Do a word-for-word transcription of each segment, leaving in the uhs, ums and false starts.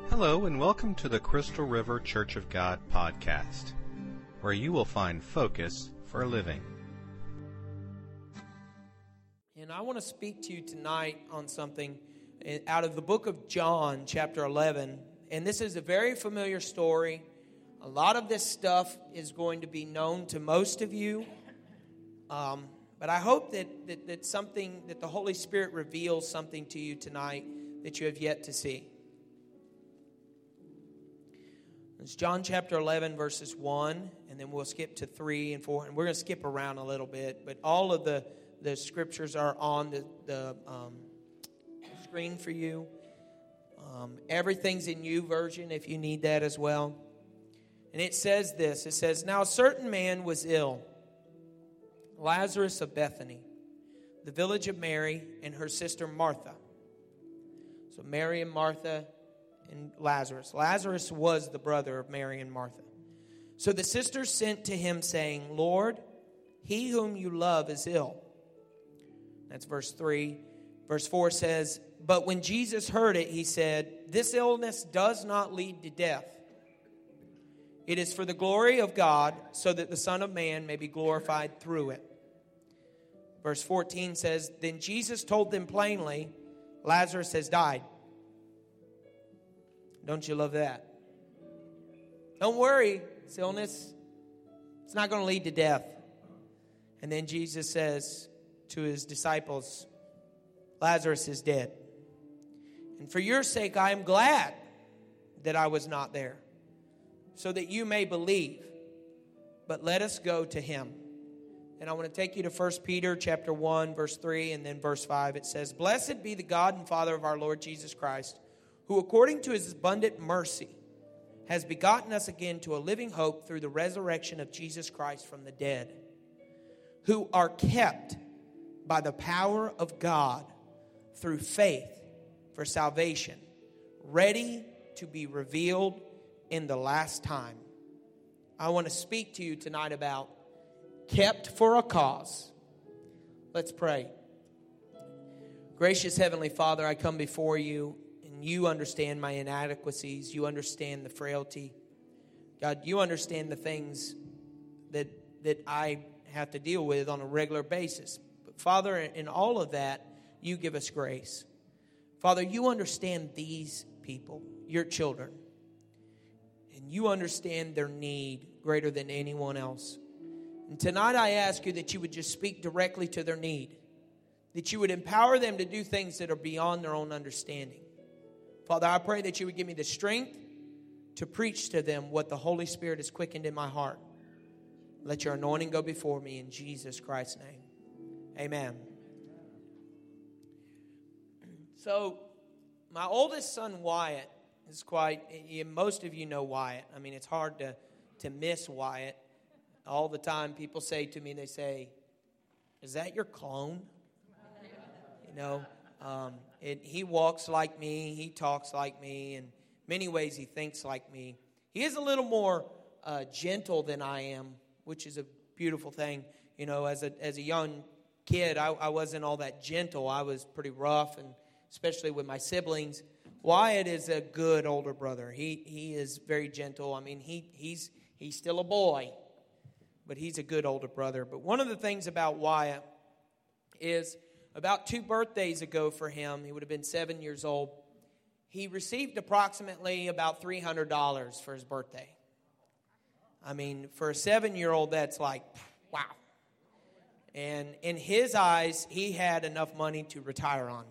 Hello and welcome to the Crystal River Church of God podcast, where you will find focus for living. And I want to speak to you tonight on something out of the book of John, chapter eleven. And this is a very familiar story. A lot of this stuff is going to be known to most of you. Um, but I hope that, that, that something, that the Holy Spirit reveals something to you tonight that you have yet to see. It's John chapter eleven, verses one, and then we'll skip to three and four. And we're going to skip around a little bit, but all of the, the scriptures are on the, the um, screen for you. Um, everything's in you version if you need that as well. And it says this, it says, "Now a certain man was ill, Lazarus of Bethany, the village of Mary and her sister Martha." So Mary and Martha and Lazarus. Lazarus was the brother of Mary and Martha. "So the sisters sent to him, saying, 'Lord, he whom you love is ill.'" That's verse three. Verse four says, "But when Jesus heard it, he said, 'This illness does not lead to death. It is for the glory of God, so that the Son of Man may be glorified through it.'" Verse fourteen says, "Then Jesus told them plainly, 'Lazarus has died.'" Don't you love that? Don't worry, this illness, it's not going to lead to death. And then Jesus says to his disciples, "Lazarus is dead. And for your sake, I am glad that I was not there, so that you may believe. But let us go to him." And I want to take you to First Peter chapter one, verse three, and then verse five. It says, "Blessed be the God and Father of our Lord Jesus Christ, who according to his abundant mercy has begotten us again to a living hope through the resurrection of Jesus Christ from the dead, who are kept by the power of God through faith for salvation, ready to be revealed in the last time." I want to speak to you tonight about kept for a cause. Let's pray. Gracious Heavenly Father, I come before you. You understand my inadequacies. You understand the frailty. God, you understand the things that that I have to deal with on a regular basis. But Father, in all of that, you give us grace. Father, you understand these people, your children. And you understand their need greater than anyone else. And tonight I ask you that you would just speak directly to their need. That you would empower them to do things that are beyond their own understanding. Father, I pray that you would give me the strength to preach to them what the Holy Spirit has quickened in my heart. Let your anointing go before me in Jesus Christ's name. Amen. So, my oldest son, Wyatt, is quite, most of you know Wyatt. I mean, it's hard to, to miss Wyatt. All the time people say to me, they say, "Is that your clone?" You know, um, It, he walks like me. He talks like me. In many ways, he thinks like me. He is a little more uh, gentle than I am, which is a beautiful thing. You know, as a as a young kid, I, I wasn't all that gentle. I was pretty rough, and especially with my siblings. Wyatt is a good older brother. He he is very gentle. I mean, he he's he's still a boy, but he's a good older brother. But one of the things about Wyatt is, about two birthdays ago for him, he would have been seven years old, he received approximately about three hundred dollars for his birthday. I mean, for a seven-year-old, that's like, wow. And in his eyes, he had enough money to retire on.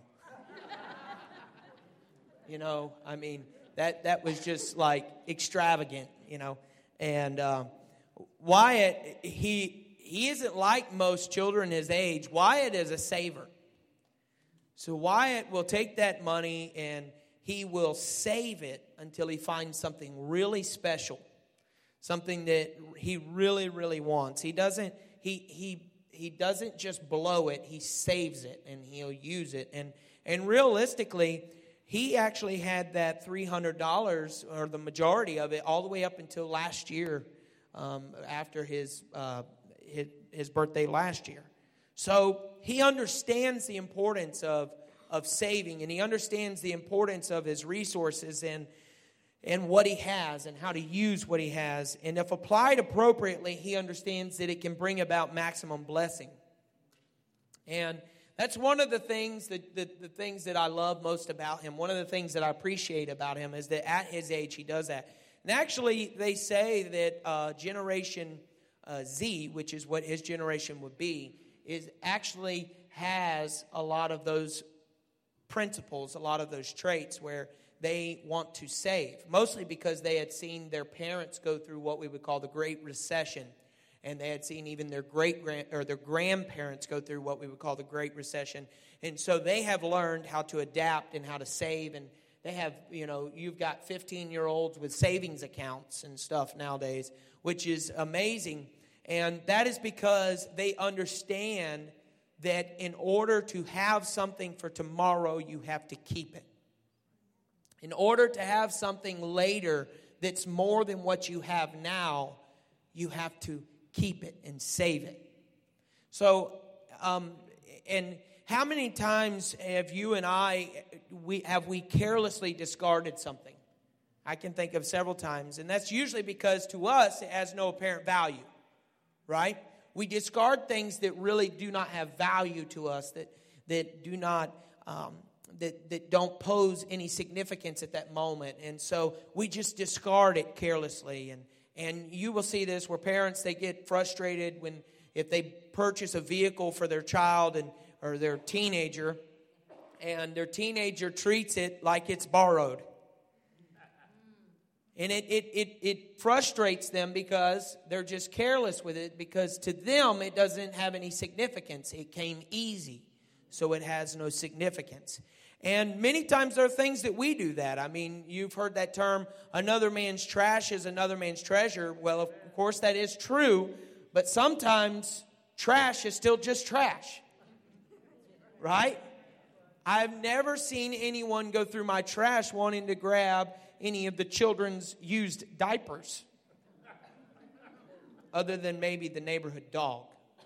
You know, I mean, that, that was just like extravagant, you know. And uh, Wyatt, he... He isn't like most children his age. Wyatt is a saver. So Wyatt will take that money and he will save it until he finds something really special. Something that he really, really wants. He doesn't, he he he doesn't just blow it, he saves it and he'll use it. And and realistically, he actually had that three hundred dollars, or the majority of it, all the way up until last year, um, after his uh His, his birthday last year. So he understands the importance of, of saving, and he understands the importance of his resources. And and what he has and how to use what he has. And if applied appropriately, he understands that it can bring about maximum blessing. And that's one of the things that the, the things that I love most about him. One of the things that I appreciate about him is that at his age he does that. And actually, they say that uh, Generation uh, Z, which is what his generation would be, is actually has a lot of those principles, a lot of those traits where they want to save. Mostly because they had seen their parents go through what we would call the Great Recession. And they had seen even their great grand or their grandparents go through what we would call the Great Recession. And so they have learned how to adapt and how to save. And they have, you know, you've got fifteen-year-olds with savings accounts and stuff nowadays, which is amazing. And that is because they understand that in order to have something for tomorrow, you have to keep it. In order to have something later that's more than what you have now, you have to keep it and save it. So, um, and how many times have you and I, we have we carelessly discarded something? I can think of several times, and that's usually because to us it has no apparent value, right? We discard things that really do not have value to us, that that do not um, that that don't pose any significance at that moment, and so we just discard it carelessly. And And you will see this where parents, they get frustrated when if they purchase a vehicle for their child and or their teenager, and their teenager treats it like it's borrowed. And it, it, it, it frustrates them because they're just careless with it, because to them it doesn't have any significance. It came easy, so it has no significance. And many times there are things that we do that. I mean, you've heard that term, another man's trash is another man's treasure. Well, of course, that is true. But sometimes trash is still just trash. Right? I've never seen anyone go through my trash wanting to grab any of the children's used diapers. Other than maybe the neighborhood dog.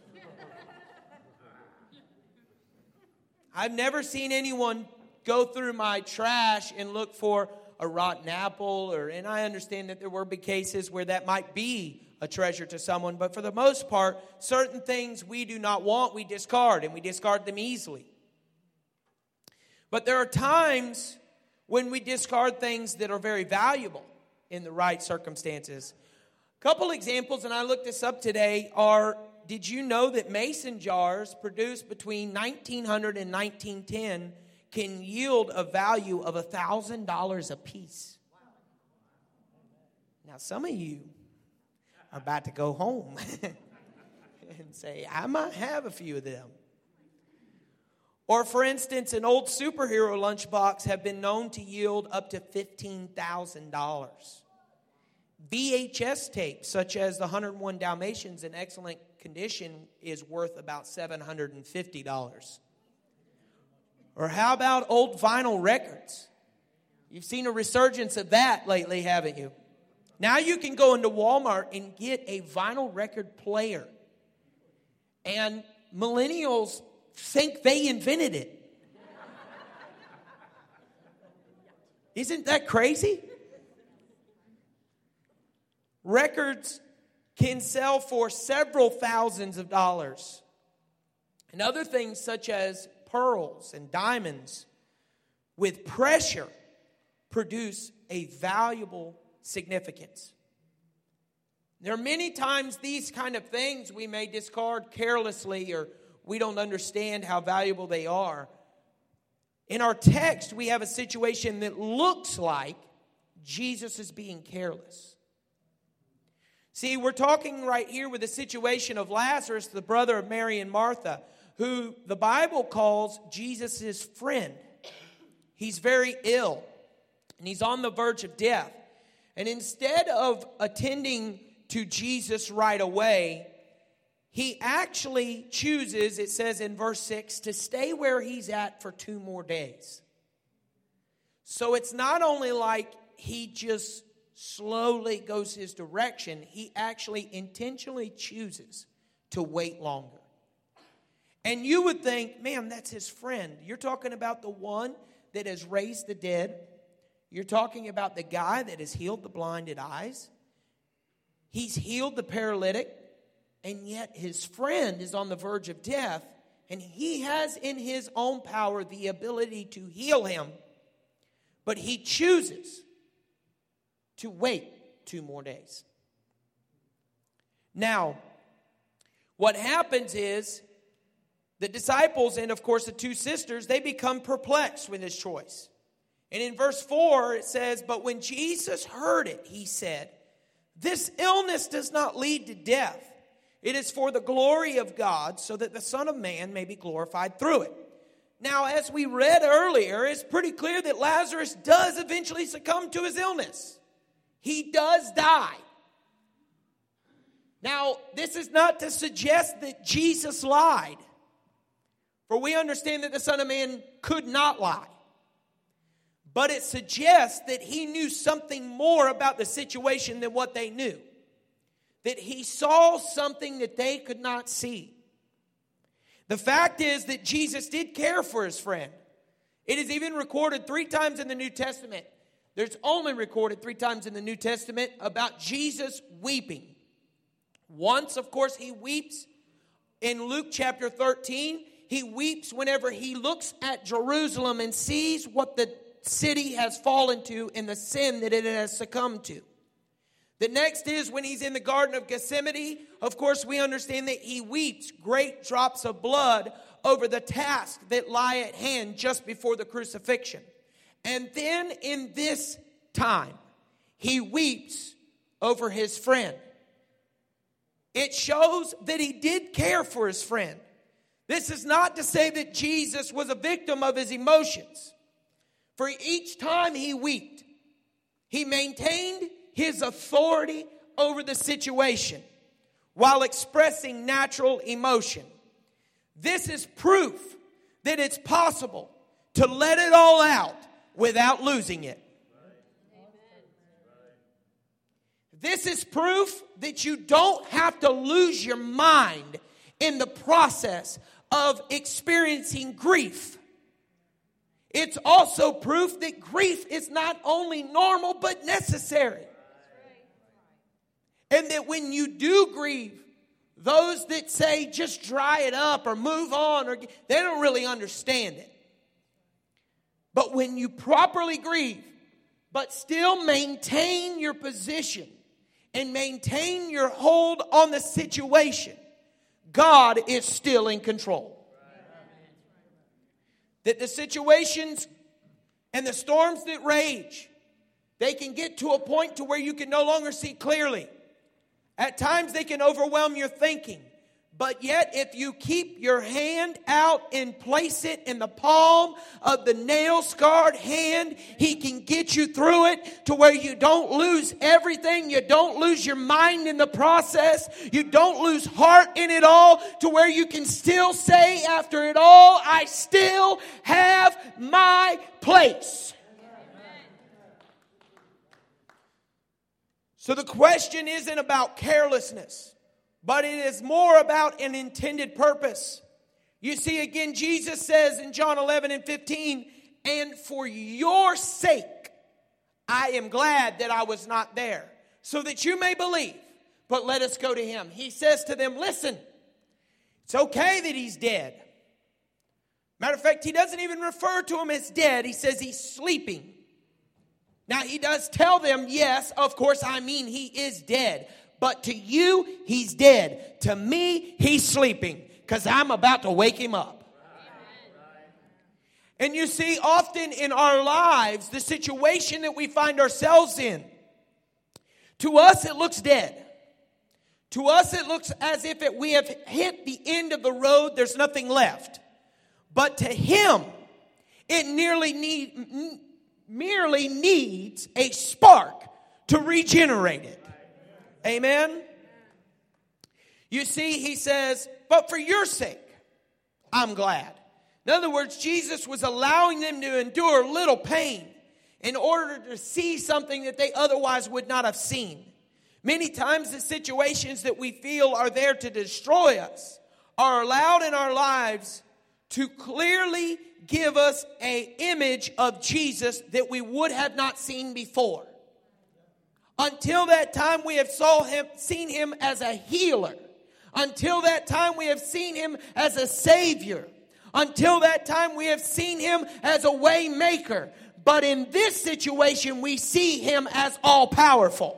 I've never seen anyone go through my trash and look for a rotten apple, or and I understand that there will be cases where that might be a treasure to someone, but for the most part, certain things we do not want, we discard, and we discard them easily. But there are times when we discard things that are very valuable in the right circumstances. A couple examples, and I looked this up today, are, did you know that mason jars produced between nineteen hundred and nineteen ten can yield a value of one thousand dollars a piece? Now, some of you are about to go home and say, I might have a few of them. Or, for instance, an old superhero lunchbox have been known to yield up to fifteen thousand dollars. V H S tapes, such as the one hundred one Dalmatians in excellent condition, is worth about seven hundred fifty dollars. Or how about old vinyl records? You've seen a resurgence of that lately, haven't you? Now you can go into Walmart and get a vinyl record player. And millennials think they invented it. Isn't that crazy? Records can sell for several thousands of dollars. And other things such as pearls and diamonds with pressure produce a valuable significance. There are many times these kind of things we may discard carelessly, or we don't understand how valuable they are. In our text, we have a situation that looks like Jesus is being careless. See, we're talking right here with the situation of Lazarus, the brother of Mary and Martha, who the Bible calls Jesus' friend. He's very ill, and he's on the verge of death. And instead of attending to Jesus right away, he actually chooses, it says in verse six, to stay where he's at for two more days. So it's not only like he just slowly goes his direction, he actually intentionally chooses to wait longer. And you would think, man, that's his friend. You're talking about the one that has raised the dead. You're talking about the guy that has healed the blinded eyes. He's healed the paralytic. And yet his friend is on the verge of death. And he has in his own power the ability to heal him. But he chooses to wait two more days. Now, what happens is the disciples and, of course, the two sisters, they become perplexed with his choice. And in verse four, it says, "But when Jesus heard it, he said, 'This illness does not lead to death. It is for the glory of God, so that the Son of Man may be glorified through it.'" Now, as we read earlier, it's pretty clear that Lazarus does eventually succumb to his illness. He does die. Now, this is not to suggest that Jesus lied. For we understand that the Son of Man could not lie. But it suggests that he knew something more about the situation than what they knew. That he saw something that they could not see. The fact is that Jesus did care for his friend. It is even recorded three times in the New Testament. There's only recorded three times in the New Testament about Jesus weeping. Once, of course, he weeps in Luke chapter thirteen. He weeps whenever he looks at Jerusalem and sees what the city has fallen to and the sin that it has succumbed to. The next is when he's in the Garden of Gethsemane. Of course, we understand that he weeps great drops of blood over the task that lie at hand just before the crucifixion. And then in this time, he weeps over his friend. It shows that he did care for his friend. This is not to say that Jesus was a victim of his emotions. For each time he wept, he maintained his authority over the situation while expressing natural emotion. This is proof that it's possible to let it all out without losing it. This is proof that you don't have to lose your mind in the process of experiencing grief. It's also proof that grief is not only normal but necessary. And that when you do grieve, those that say just dry it up or move on, or they don't really understand it. But when you properly grieve, but still maintain your position and maintain your hold on the situation, God is still in control. That the situations and the storms that rage, they can get to a point to where you can no longer see clearly. At times they can overwhelm your thinking. But yet if you keep your hand out and place it in the palm of the nail-scarred hand, He can get you through it to where you don't lose everything. You don't lose your mind in the process. You don't lose heart in it all, to where you can still say after it all, I still have my place. So the question isn't about carelessness, but it is more about an intended purpose. You see, again, Jesus says in John eleven and fifteen, and for your sake, I am glad that I was not there, so that you may believe, but let us go to Him. He says to them, listen, it's okay that he's dead. Matter of fact, He doesn't even refer to him as dead. He says he's sleeping. Now, He does tell them, yes, of course, I mean, he is dead. But to you, he's dead. To me, he's sleeping, because I'm about to wake him up. And you see, often in our lives, the situation that we find ourselves in, to us it looks dead. To us it looks as if it, we have hit the end of the road, there's nothing left. But to Him, it nearly need, merely needs a spark to regenerate it. Amen? You see, He says, but for your sake, I'm glad. In other words, Jesus was allowing them to endure little pain in order to see something that they otherwise would not have seen. Many times the situations that we feel are there to destroy us are allowed in our lives to clearly give us an image of Jesus that we would have not seen before. Until that time, we have saw him, seen him as a healer. Until that time, we have seen him as a savior. Until that time, we have seen him as a way maker. But in this situation, we see him as all powerful.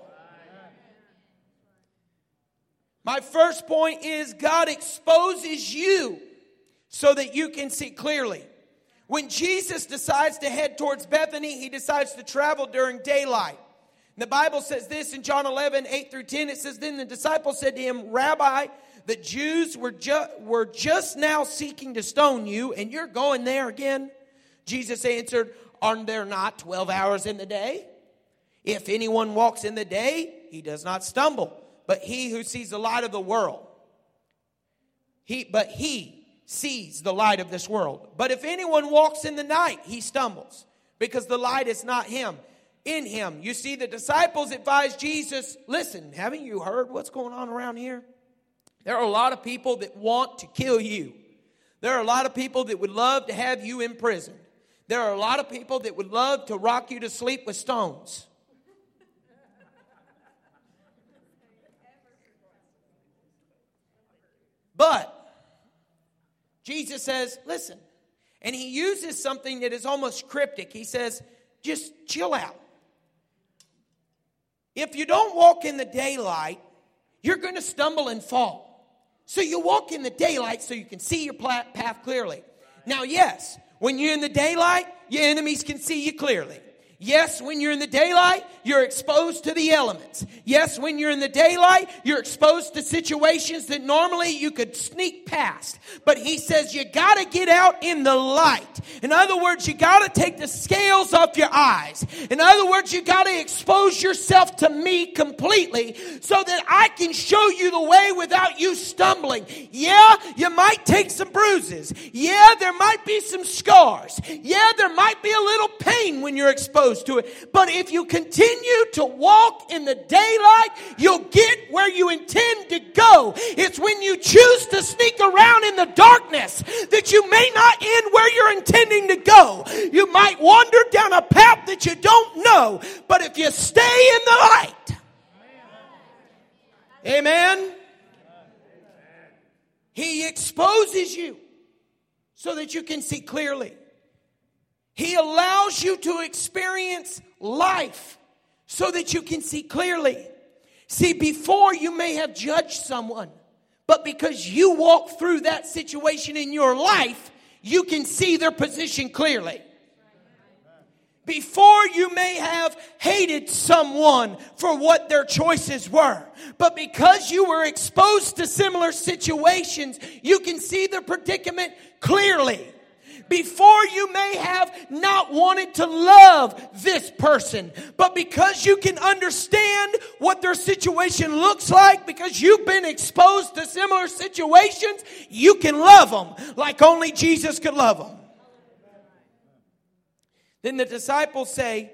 My first point is God exposes you so that you can see clearly. When Jesus decides to head towards Bethany, he decides to travel during daylight. And the Bible says this in John eleven, eight through ten. It says, then the disciples said to him, Rabbi, the Jews were, ju- were just now seeking to stone you, and you're going there again? Jesus answered, aren't there not twelve hours in the day? If anyone walks in the day, he does not stumble. But he who sees the light of the world, he, but he sees the light of this world. But if anyone walks in the night, he stumbles, because the light is not him, in him. You see, the disciples advised Jesus, listen, haven't you heard what's going on around here? There are a lot of people that want to kill you. There are a lot of people that would love to have you in prison. There are a lot of people that would love to rock you to sleep with stones. But Jesus says, listen, and he uses something that is almost cryptic. He says, just chill out. If you don't walk in the daylight, you're going to stumble and fall. So you walk in the daylight so you can see your path clearly. Now, yes, when you're in the daylight, your enemies can see you clearly. Yes, when you're in the daylight, you're exposed to the elements. Yes, when you're in the daylight, you're exposed to situations that normally you could sneak past. But he says you got to get out in the light. In other words, you got to take the scales off your eyes. In other words, you got to expose yourself to me completely so that I can show you the way without you stumbling. Yeah, you might take some bruises. Yeah, there might be some scars. Yeah, there might be a little pain when you're exposed to it. But if you continue to walk in the daylight, you'll get where you intend to go. It's when you choose to sneak around in the darkness that you may not end where you're intending to go. You might wander down a path that you don't know. But if you stay in the light, amen, he exposes you so that you can see clearly. He allows you to experience life so that you can see clearly. See, before you may have judged someone, but because you walk through that situation in your life, you can see their position clearly. Before you may have hated someone for what their choices were, but because you were exposed to similar situations, you can see their predicament clearly. Before you may have not wanted to love this person, but because you can understand what their situation looks like, because you've been exposed to similar situations, you can love them like only Jesus could love them. Then the disciples say,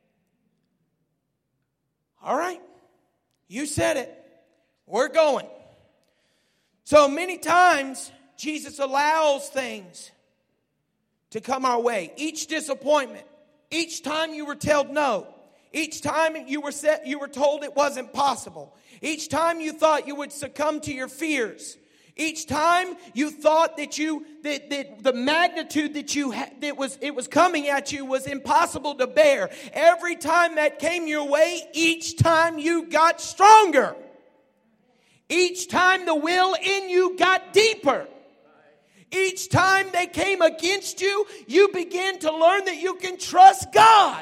all right, you said it. We're going. So many times, Jesus allows things to come our way. Each disappointment, each time you were told no, each time you were set, you were told it wasn't possible, each time you thought you would succumb to your fears, each time you thought that you that, that the magnitude that you had, that was it was coming at you was impossible to bear. Every time that came your way, each time you got stronger. Each time the will in you got deeper. Each time they came against you, you began to learn that you can trust God.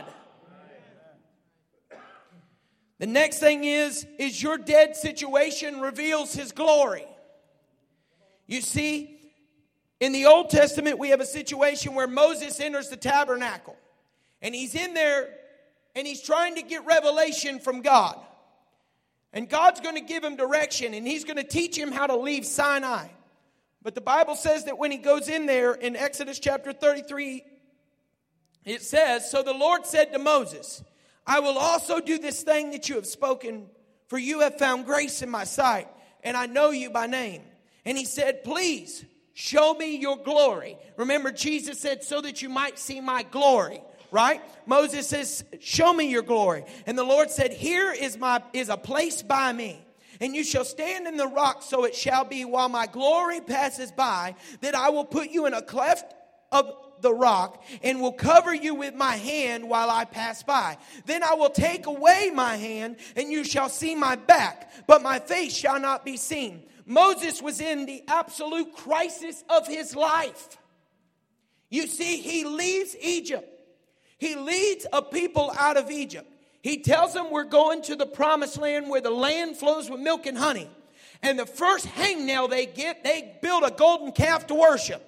The next thing is, is your dead situation reveals His glory. You see, in the Old Testament, we have a situation where Moses enters the tabernacle. And he's in there, and he's trying to get revelation from God. And God's going to give him direction, and He's going to teach him how to leave Sinai. But the Bible says that when he goes in there in Exodus chapter thirty-three, it says, so the Lord said to Moses, I will also do this thing that you have spoken, for you have found grace in my sight, and I know you by name. And he said, please show me your glory. Remember, Jesus said, so that you might see my glory. Right? Moses says, show me your glory. And the Lord said, here is my is a place by me. And you shall stand in the rock, so it shall be while my glory passes by, that I will put you in a cleft of the rock and will cover you with my hand while I pass by. Then I will take away my hand, and you shall see my back, but my face shall not be seen. Moses was in the absolute crisis of his life. You see, he leaves Egypt. He leads a people out of Egypt. He tells them we're going to the promised land where the land flows with milk and honey. And the first hangnail they get, they build a golden calf to worship.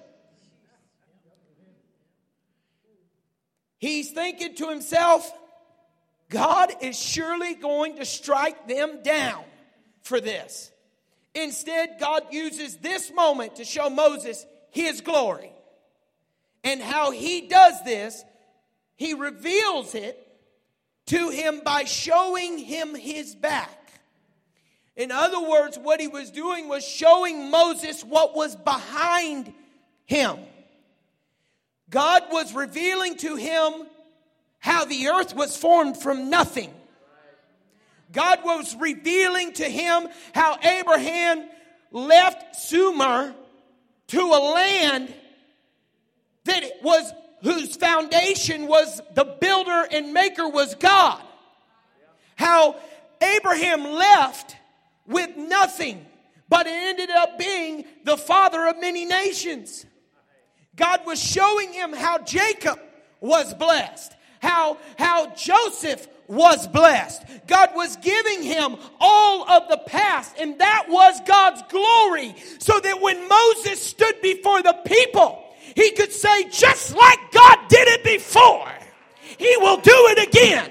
He's thinking to himself, God is surely going to strike them down for this. Instead, God uses this moment to show Moses his glory. And how he does this, he reveals it to him by showing him his back. In other words, what he was doing was showing Moses what was behind him. God was revealing to him how the earth was formed from nothing. God was revealing to him how Abraham left Sumer to a land that was whose foundation was the builder and maker was God. How Abraham left with nothing, but it ended up being the father of many nations. God was showing him how Jacob was blessed, how, how Joseph was blessed. God was giving him all of the past, and that was God's glory, so that when Moses stood before the people, he could say, just like God did it before, he will do it again.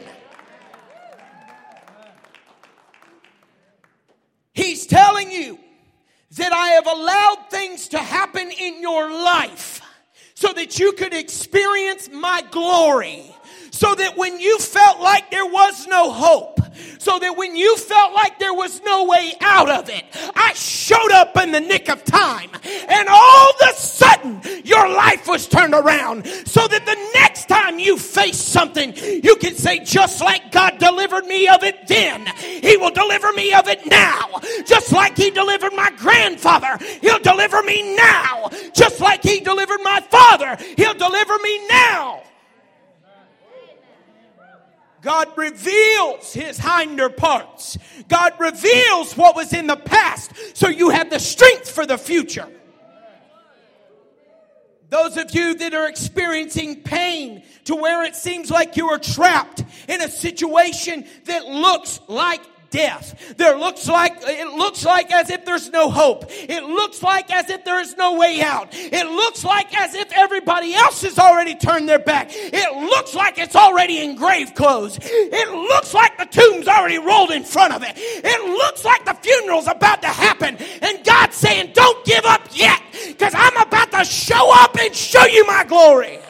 He's telling you that I have allowed things to happen in your life so that you could experience my glory. So that when you felt like there was no hope, so that when you felt like there was no way out of it, I showed up in the nick of time. And all of a sudden, your life was turned around. So that the next time you face something, you can say, just like God delivered me of it then, he will deliver me of it now. Just like he delivered my grandfather, he'll deliver me now. Just like he delivered my father, he'll deliver me now. God reveals his hinder parts. God reveals what was in the past, so you have the strength for the future. Those of you that are experiencing pain to where it seems like you are trapped in a situation that looks like death. There looks like, it looks like as if there's no hope. It looks like as if there is no way out. It looks like as if everybody else has already turned their back. It looks like it's already in grave clothes. It looks like the tomb's already rolled in front of it. It looks like the funeral's about to happen. And God's saying, don't give up yet, because I'm about to show up and show you my glory.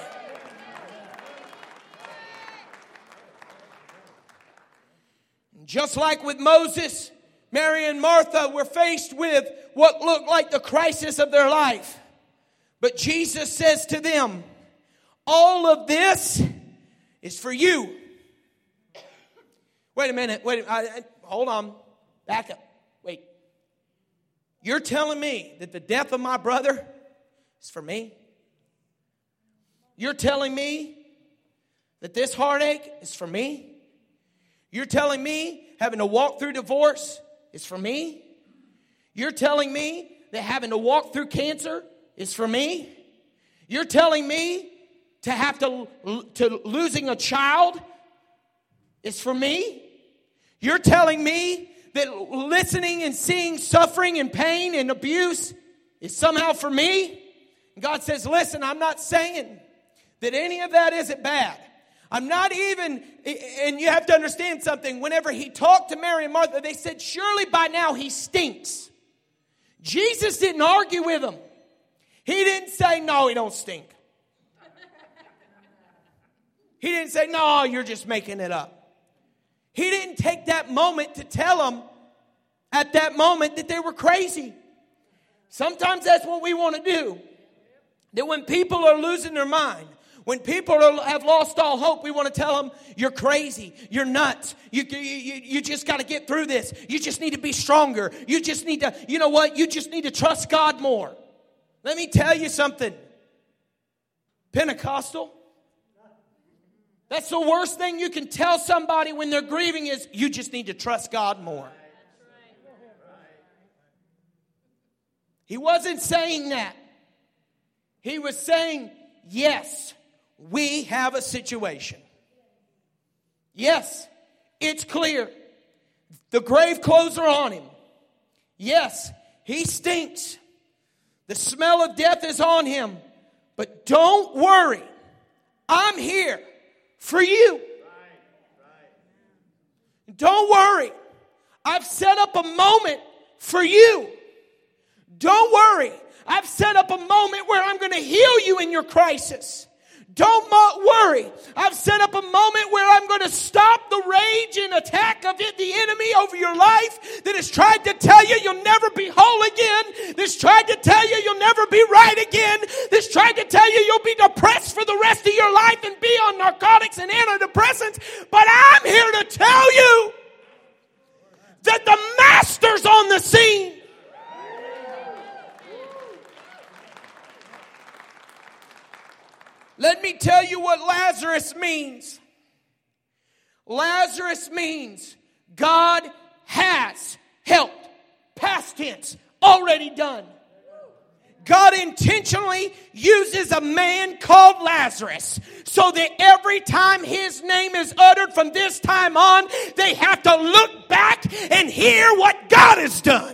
Just like with Moses, Mary and Martha were faced with what looked like the crisis of their life. But Jesus says to them, all of this is for you. Wait a minute. Wait. I, I, hold on. Back up. Wait. You're telling me that the death of my brother is for me? You're telling me that this heartache is for me? You're telling me having to walk through divorce is for me? You're telling me that having to walk through cancer is for me? You're telling me to have to, to losing a child is for me? You're telling me that listening and seeing suffering and pain and abuse is somehow for me? And God says, listen, I'm not saying that any of that isn't bad. I'm not even, and you have to understand something. Whenever he talked to Mary and Martha, they said, surely by now he stinks. Jesus didn't argue with them. He didn't say, no, he don't stink. He didn't say, no, you're just making it up. He didn't take that moment to tell them at that moment that they were crazy. Sometimes that's what we want to do. That when people are losing their mind, when people are, have lost all hope, we want to tell them, you're crazy, you're nuts, you, you, you, you just got to get through this. You just need to be stronger. You just need to, you know what, you just need to trust God more. Let me tell you something. Pentecostal, that's the worst thing you can tell somebody when they're grieving is, you just need to trust God more. He wasn't saying that. He was saying, yes, we have a situation. Yes, it's clear. The grave clothes are on him. Yes, he stinks. The smell of death is on him. But don't worry. I'm here for you. Don't worry. I've set up a moment for you. Don't worry. I've set up a moment where I'm going to heal you in your crisis. Don't mo- worry. I've set up a moment where I'm going to stop the rage and attack of it, the enemy over your life that has tried to tell you you'll never be whole again. That's tried to tell you you'll never be right again. That's tried to tell you you'll be depressed for the rest of your life and be on narcotics and antidepressants. But I'm here to tell you that the Master's on the scene. Let me tell you what Lazarus means. Lazarus means God has helped. Past tense, already done. God intentionally uses a man called Lazarus so that every time his name is uttered from this time on, they have to look back and hear what God has done.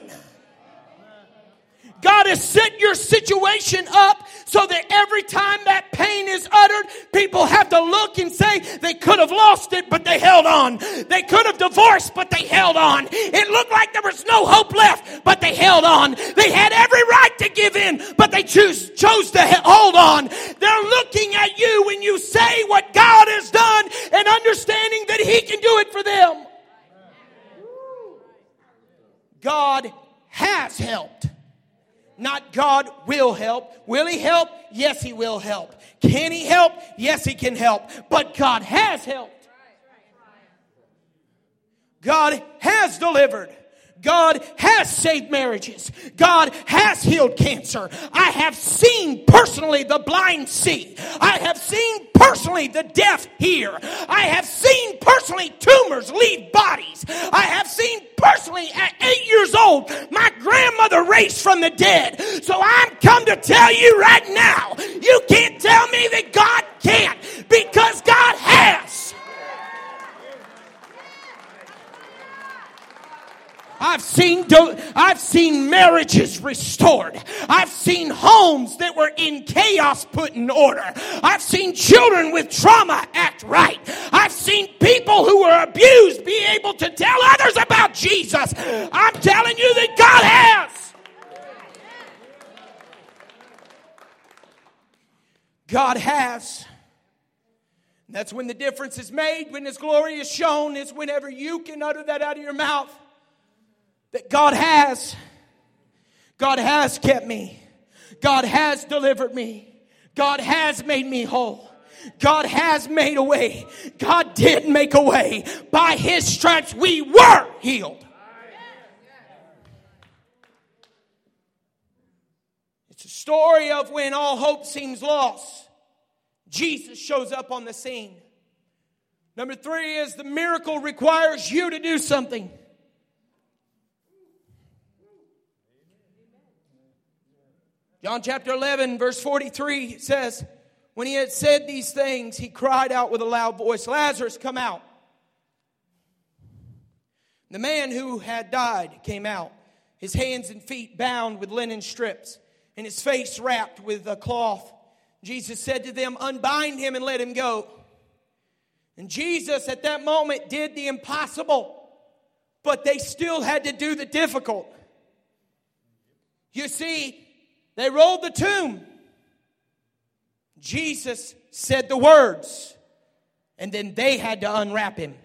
God has set your situation up so that every time that pain is uttered, people have to look and say they could have lost it, but they held on. They could have divorced, but they held on. It looked like there was no hope left, but they held on. They had every right to give in, but they choose, chose to he- hold on. They're looking at you when you say what God has done and understanding that He can do it for them. God has helped. Not God will help. Will He help? Yes, He will help. Can He help? Yes, He can help. But God has helped. God has delivered. God has saved marriages. God has healed cancer. I have seen personally the blind see. I have seen personally the deaf hear. I have seen personally tumors leave bodies. I have seen personally at eight years old my grandmother raised from the dead. So I'm come to tell you right now, you can't tell me that God can't, because God has. I've seen I've seen marriages restored. I've seen homes that were in chaos put in order. I've seen children with trauma act right. I've seen people who were abused be able to tell others about Jesus. I'm telling you that God has. God has. That's when the difference is made, when His glory is shown, is whenever you can utter that out of your mouth. That God has. God has kept me. God has delivered me. God has made me whole. God has made a way. God did make a way. By His stripes we were healed. It's a story of when all hope seems lost. Jesus shows up on the scene. Number three is the miracle requires you to do something. John chapter eleven, verse forty-three says, when He had said these things, He cried out with a loud voice, Lazarus, come out. The man who had died came out, his hands and feet bound with linen strips, and his face wrapped with a cloth. Jesus said to them, unbind him and let him go. And Jesus at that moment did the impossible, but they still had to do the difficult. You see, they rolled the tomb. Jesus said the words, and then they had to unwrap him.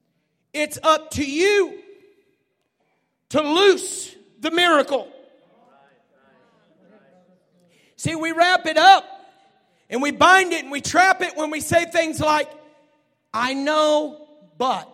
It's up to you to loose the miracle. See, we wrap it up and we bind it and we trap it when we say things like, I know, but.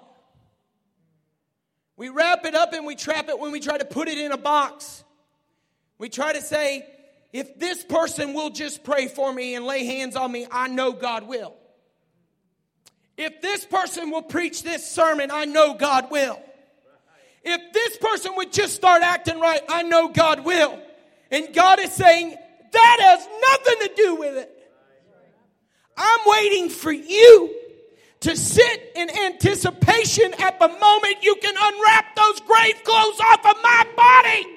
We wrap it up and we trap it when we try to put it in a box. We try to say, if this person will just pray for me and lay hands on me, I know God will. If this person will preach this sermon, I know God will. If this person would just start acting right, I know God will. And God is saying, that has nothing to do with it. I'm waiting for you to sit in anticipation at the moment you can unwrap those grave clothes off of my body.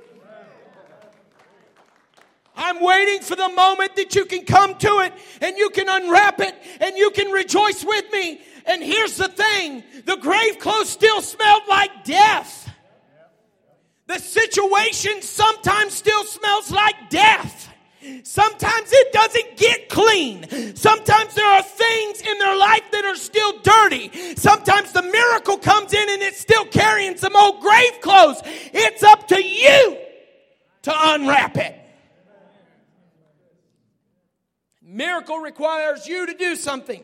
I'm waiting for the moment that you can come to it and you can unwrap it and you can rejoice with me. And here's the thing. The grave clothes still smelled like death. The situation sometimes still smells like death. Sometimes it doesn't get clean. Sometimes there are things in their life that are still dirty. Sometimes the miracle comes in and it's still carrying some old grave clothes. It's up to you to unwrap it. Miracle requires you to do something.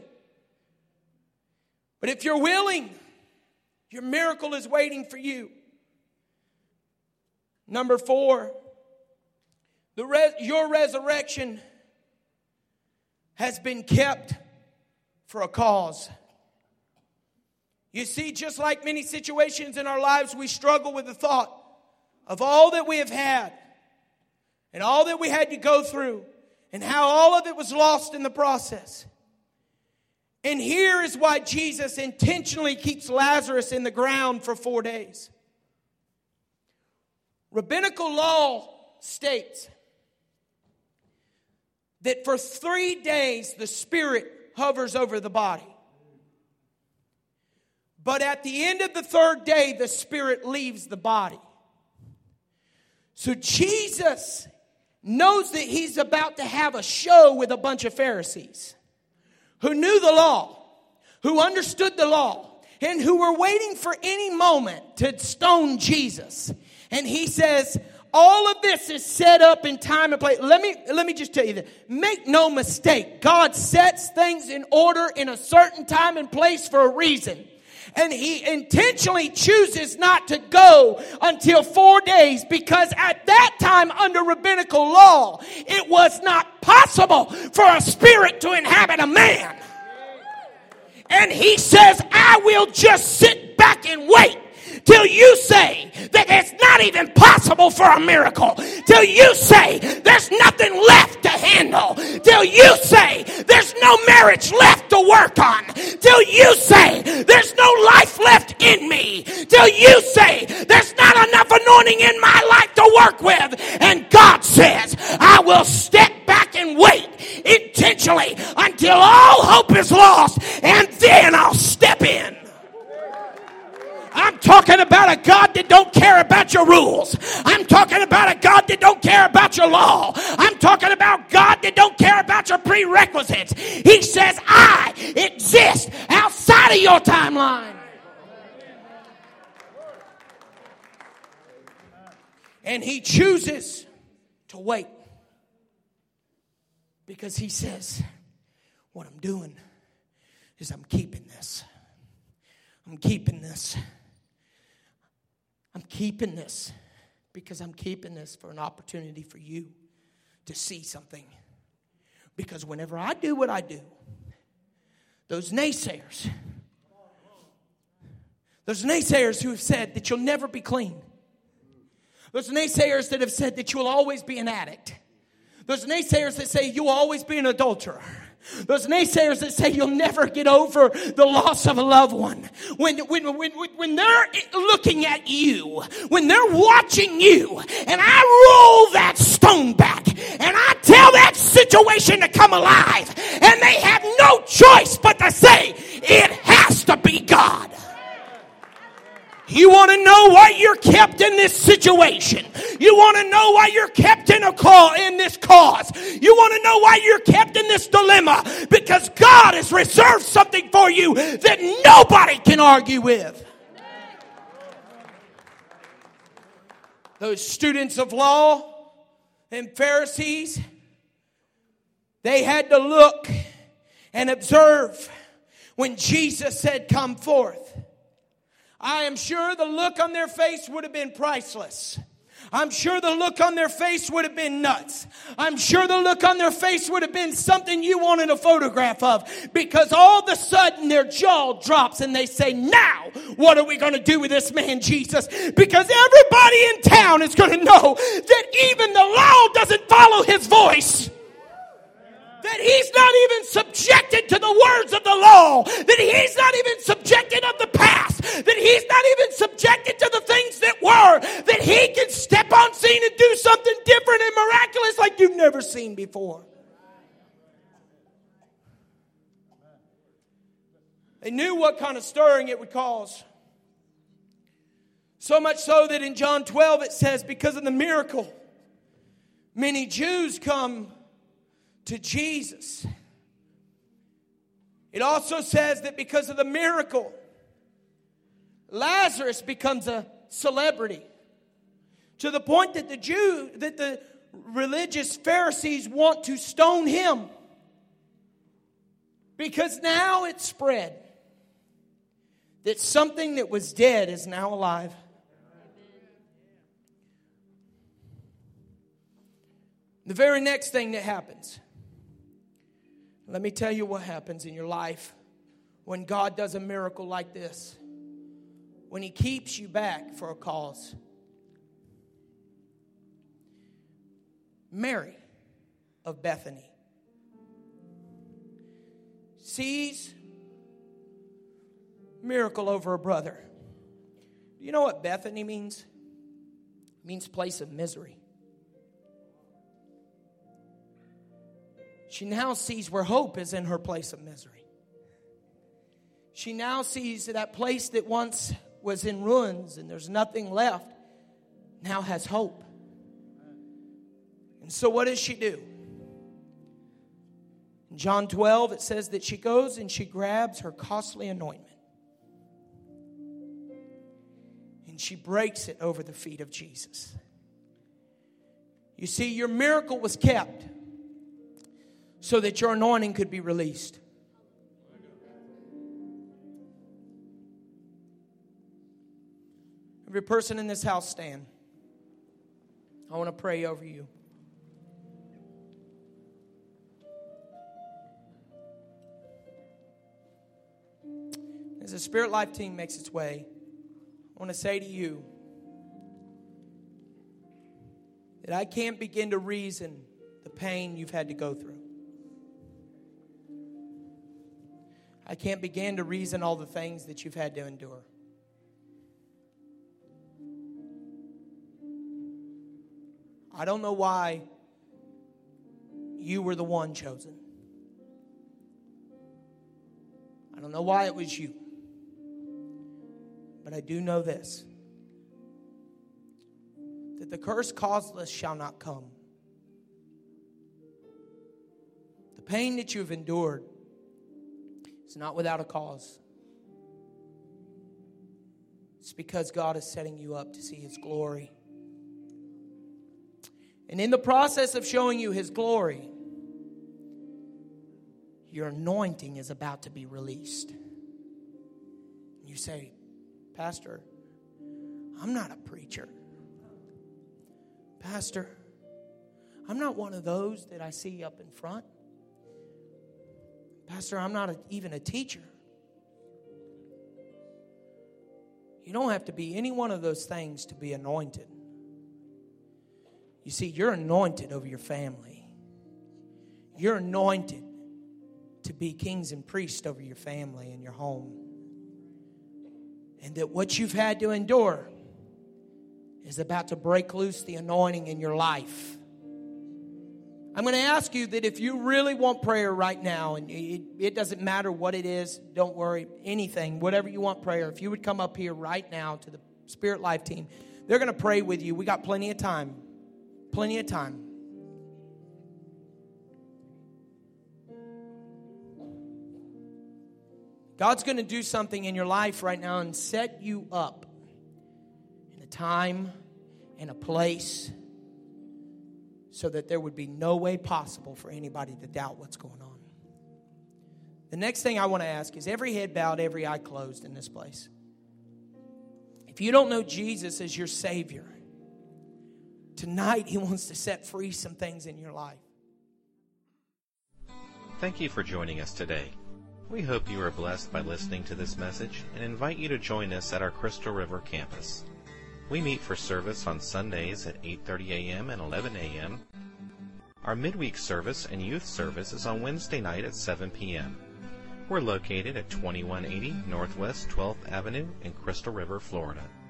But if you're willing, your miracle is waiting for you. Number four, the res- your resurrection has been kept for a cause. You see, just like many situations in our lives, we struggle with the thought of all that we have had and all that we had to go through and how all of it was lost in the process. And here is why Jesus intentionally keeps Lazarus in the ground for four days. Rabbinical law states that for three days the spirit hovers over the body. But at the end of the third day, the spirit leaves the body. So Jesus knows that he's about to have a show with a bunch of Pharisees who knew the law, who understood the law, and who were waiting for any moment to stone Jesus. And he says, all of this is set up in time and place. Let me, let me just tell you this. Make no mistake. God sets things in order in a certain time and place for a reason. And he intentionally chooses not to go until four days because at that time under rabbinical law, it was not possible for a spirit to inhabit a man. And he says, I will just sit back and wait till you say that it's not even possible for a miracle. Till you say there's nothing left to handle. Till you say there's no marriage left to work on. Till you say there's no life left in me. Till you say there's not enough anointing in my life to work with. And God says, I will step back and wait intentionally until all hope is lost. And then I'll step in. I'm talking about a God that don't care about your rules. I'm talking about a God that don't care about your law. I'm talking about God that don't care about your prerequisites. He says, I exist outside of your timeline. And he chooses to wait. Because he says, what I'm doing is I'm keeping this. I'm keeping this. I'm keeping this because I'm keeping this for an opportunity for you to see something. Because whenever I do what I do, those naysayers, those naysayers who have said that you'll never be clean, those naysayers that have said that you'll always be an addict, those naysayers that say you'll always be an adulterer, those naysayers that say you'll never get over the loss of a loved one. When, when, when, when they're looking at you, when they're watching you, and I roll that stone back, and I tell that situation to come alive, and they have no choice but to say, it has to be God. You want to know why you're kept in this situation. You want to know why you're kept in a call in this cause. You want to know why you're kept in this dilemma. Because God has reserved something for you that nobody can argue with. Those students of law and Pharisees They had to look and observe when Jesus said, "Come forth." I am sure the look on their face would have been priceless. I'm sure the look on their face would have been nuts. I'm sure the look on their face would have been something you wanted a photograph of. Because all of a sudden their jaw drops and they say, "Now, what are we going to do with this man Jesus?" Because everybody in town is going to know that even the law doesn't follow his voice. That he's not even subjected to the words of the law. That he's not even subjected of the past. That he's not even subjected to the things that were. That he can step on scene and do something different and miraculous like you've never seen before. They knew what kind of stirring it would cause. So much so that in John twelve it says, because of the miracle, many Jews come to Jesus. It also says that because of the miracle, Lazarus becomes a celebrity. To the point that the Jew, that the religious Pharisees want to stone him. Because now it's spread that something that was dead is now alive. The very next thing that happens, let me tell you what happens in your life when God does a miracle like this. When He keeps you back for a cause. Mary of Bethany sees miracle over her brother. Do you know what Bethany means? It means place of misery. She now sees where hope is in her place of misery. She now sees that place that once was in ruins and there's nothing left, now has hope. And so what does she do? In John twelve, it says that she goes and she grabs her costly anointment. And she breaks it over the feet of Jesus. You see, your miracle was kept so that your anointing could be released. Every person in this house stand. I want to pray over you. As the Spirit Life team makes its way, I want to say to you that I can't begin to reason the pain you've had to go through. I can't begin to reason all the things that you've had to endure. I don't know why you were the one chosen. I don't know why it was you. But I do know this. That the curse causeless shall not come. The pain that you've endured is not without a cause. It's because God is setting you up to see His glory. And in the process of showing you His glory, your anointing is about to be released. You say, "Pastor, I'm not a preacher. Pastor, I'm not one of those that I see up in front. Pastor, I'm not a, even a teacher." You don't have to be any one of those things to be anointed. You see, you're anointed over your family. You're anointed to be kings and priests over your family and your home. And that what you've had to endure is about to break loose the anointing in your life. I'm going to ask you that if you really want prayer right now, and it, it doesn't matter what it is, don't worry, anything, whatever you want prayer, if you would come up here right now to the Spirit Life team, they're going to pray with you. We got plenty of time. Plenty of time. God's going to do something in your life right now and set you up in a time and a place so that there would be no way possible for anybody to doubt what's going on. The next thing I want to ask is every head bowed, every eye closed in this place. If you don't know Jesus as your Savior, tonight He wants to set free some things in your life. Thank you for joining us today. We hope you are blessed by listening to this message and invite you to join us at our Crystal River campus. We meet for service on Sundays at eight thirty a.m. and eleven a.m. Our midweek service and youth service is on Wednesday night at seven p.m. We're located at twenty-one eighty Northwest twelfth Avenue in Crystal River, Florida.